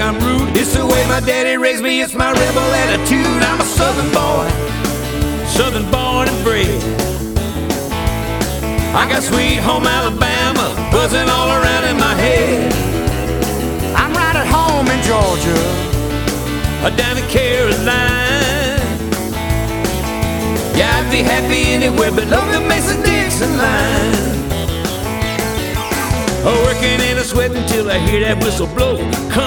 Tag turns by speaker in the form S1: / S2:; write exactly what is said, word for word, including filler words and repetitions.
S1: I'm rude. It's the way my daddy raised me, it's my rebel attitude. I'm a southern boy, southern born and bred. I got sweet home Alabama buzzing all around in my head.
S2: I'm right at home in Georgia,
S1: or down in Carolina. Yeah, I'd be happy anywhere but love the Mason-Dixon line. Oh, working and a sweating till I hear that whistle blow.